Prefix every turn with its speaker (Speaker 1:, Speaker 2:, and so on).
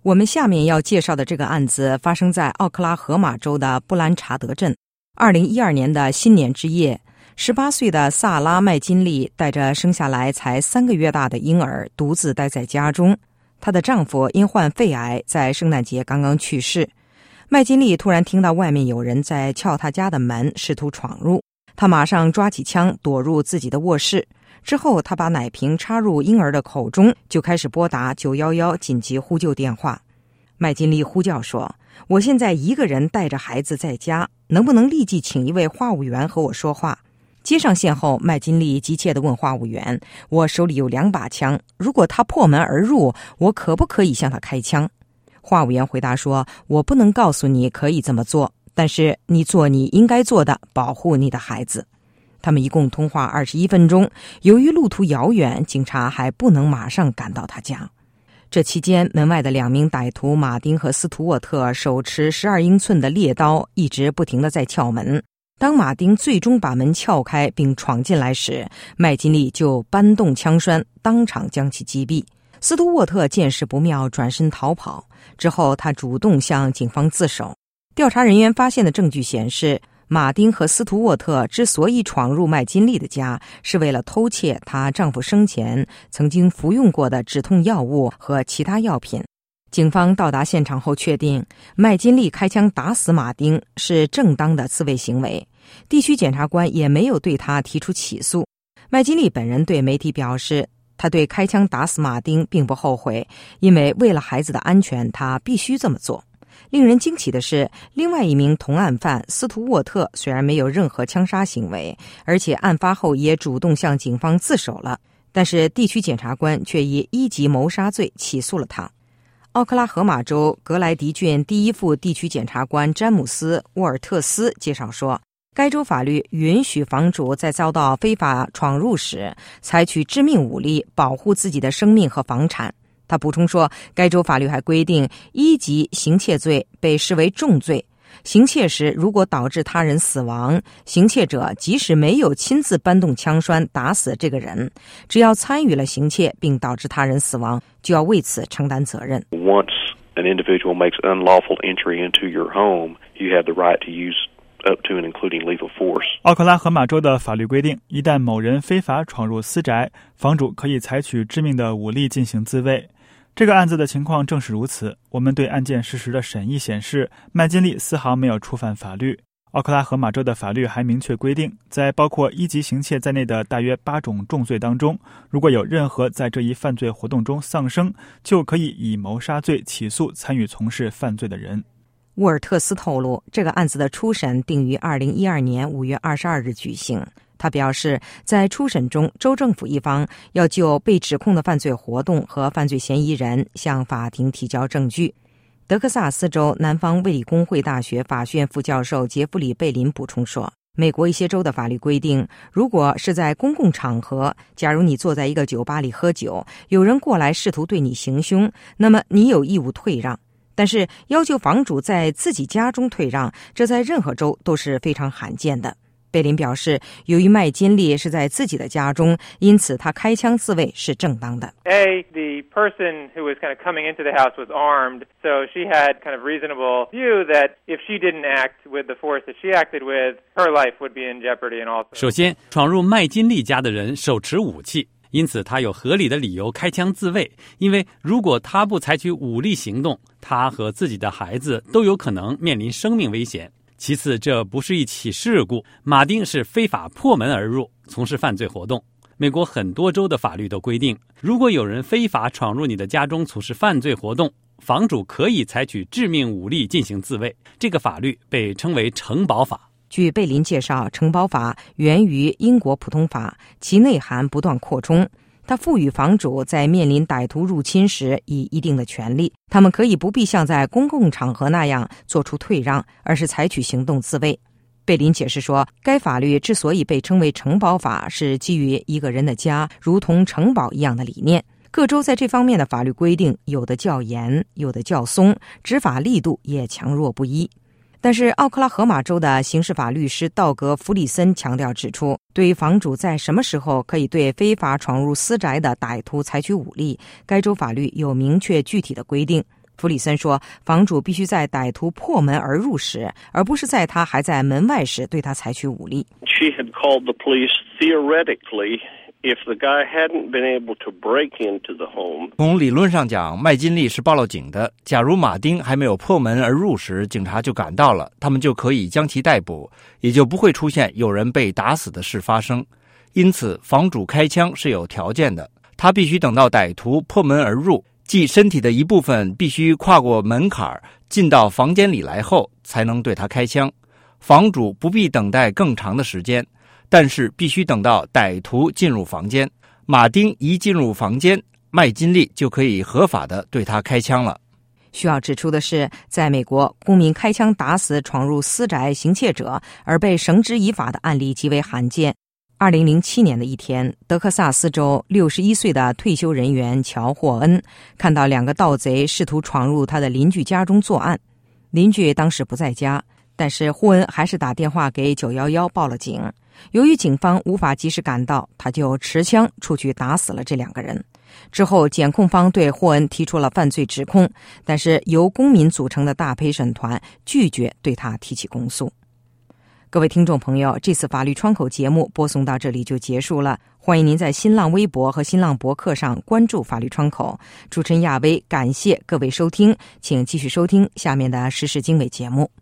Speaker 1: 我们下面要介绍的这个案子发生在奥克拉荷马州的布兰查德镇。2012年的新年之夜，18岁的萨拉·麦金利带着生下来才3个月大的婴儿独自待在家中。她的丈夫因患肺癌在圣诞节刚刚去世。麦金利突然听到外面有人在撬她家的门，试图闯入。她马上抓起枪躲入自己的卧室。之后她把奶瓶插入婴儿的口中，就开始拨打911紧急呼救电话。麦金利呼叫说，我现在一个人带着孩子在家，能不能立即请一位话务员和我说话？接上线后，麦金利急切地问话务员，我手里有2把枪，如果他破门而入，我可不可以向他开枪？话务员回答说，我不能告诉你可以这么做，但是你做你应该做的，保护你的孩子。他们一共通话21分钟，由于路途遥远，警察还不能马上赶到他家。这期间，门外的2名歹徒马丁和斯图沃特手持12英寸的猎刀，一直不停地在撬门。当马丁最终把门撬开并闯进来时，麦金利就搬动枪栓，当场将其击毙。斯图沃特见势不妙，转身逃跑。之后他主动向警方自首。调查人员发现的证据显示，马丁和斯图沃特之所以闯入麦金利的家，是为了偷窃她丈夫生前曾经服用过的止痛药物和其他药品。警方到达现场后确定，麦金利开枪打死马丁是正当的自卫行为。地区检察官也没有对他提出起诉。麦金利本人对媒体表示，他对开枪打死马丁并不后悔，因为为了孩子的安全，他必须这么做。令人惊奇的是，另外一名同案犯斯图沃特虽然没有任何枪杀行为，而且案发后也主动向警方自首了，但是地区检察官却以1级谋杀罪起诉了他。奥克拉荷马州格莱迪郡第1副地区检察官詹姆斯·沃尔特斯介绍说，该州法律允许房主在遭到非法闯入时采取致命武力保护自己的生命和房产。他补充说，该州法律还规定1级行窃罪被视为重罪，行窃时如果导致他人死亡，行窃者即使没有亲自搬动枪栓打死这个人，只要参与了行窃并导致他人死亡，就要为此承担责任。
Speaker 2: Once an individual makes unlawful entry into your home, you have the right to use up to and including lethal force.
Speaker 3: 奥克拉荷马州的法律规定，一旦某人非法闯入私宅，房主可以采取致命的武力进行自卫。这个案子的情况正是如此。我们对案件事实的审议显示，麦金利丝毫没有触犯法律。奥克拉荷马州的法律还明确规定，在包括1级行窃在内的大约8种重罪当中，如果有任何在这一犯罪活动中丧生，就可以以谋杀罪起诉参与从事犯罪的人。
Speaker 1: 沃尔特斯透露，这个案子的初审定于2012年5月22日举行。他表示，在初审中，州政府一方要就被指控的犯罪活动和犯罪嫌疑人向法庭提交证据。德克萨斯州南方卫理公会大学法学院副教授杰弗里·贝林补充说，美国一些州的法律规定，如果是在公共场合，假如你坐在一个酒吧里喝酒，有人过来试图对你行凶，那么你有义务退让。但是要求房主在自己家中退让，这在任何州都是非常罕见的。贝林表示，由于麦金利是在自己的家中，因此他开枪自卫是正当的。
Speaker 4: The person who was kind of coming into the house was armed, so she had kind of reasonable view that if she didn't act with the force that she acted with, her life would be in jeopardy and also.
Speaker 5: 首先，闯入麦金利家的人手持武器，因此他有合理的理由开枪自卫，因为如果他不采取武力行动，他和自己的孩子都有可能面临生命危险。其次，这不是一起事故，马丁是非法破门而入，从事犯罪活动。美国很多州的法律都规定，如果有人非法闯入你的家中从事犯罪活动，房主可以采取致命武力进行自卫。这个法律被称为城堡法。
Speaker 1: 据贝林介绍，城堡法源于英国普通法，其内涵不断扩充。它赋予房主在面临歹徒入侵时以一定的权利，他们可以不必像在公共场合那样做出退让，而是采取行动自卫。贝林解释说，该法律之所以被称为城堡法，是基于一个人的家如同城堡一样的理念。各州在这方面的法律规定有的较严，有的较松，执法力度也强弱不一。但是奥克拉荷马州的刑事法律师道格·弗里森强调指出，对于房主在什么时候可以对非法闯入私宅的歹徒采取武力，该州法律有明确具体的规定。 弗里森说，房主必须在歹徒破门而入时，而不是在他还在门外时对他采取武力。
Speaker 6: She had called the police theoretically if the guy hadn't been able to break into the home.
Speaker 7: 从理论上讲，麦金利是报了警的。假如马丁还没有破门而入时，警察就赶到了，他们就可以将其逮捕，也就不会出现有人被打死的事发生。因此，房主开枪是有条件的，他必须等到歹徒破门而入，即身体的一部分必须跨过门槛进到房间里来后，才能对他开枪。房主不必等待更长的时间，但是必须等到歹徒进入房间。马丁一进入房间，麦金利就可以合法的对他开枪了。
Speaker 1: 需要指出的是，在美国，公民开枪打死闯入私宅行窃者而被绳之以法的案例极为罕见。2007年的一天，德克萨斯州61岁的退休人员乔·霍恩看到2个盗贼试图闯入他的邻居家中作案。邻居当时不在家，但是霍恩还是打电话给911报了警。由于警方无法及时赶到，他就持枪出去打死了这2个人。之后，检控方对霍恩提出了犯罪指控，但是由公民组成的大陪审团拒绝对他提起公诉。各位听众朋友，这次法律窗口节目播送到这里就结束了。欢迎您在新浪微博和新浪博客上关注法律窗口。主持人亚薇，感谢各位收听，请继续收听下面的时事经纬节目。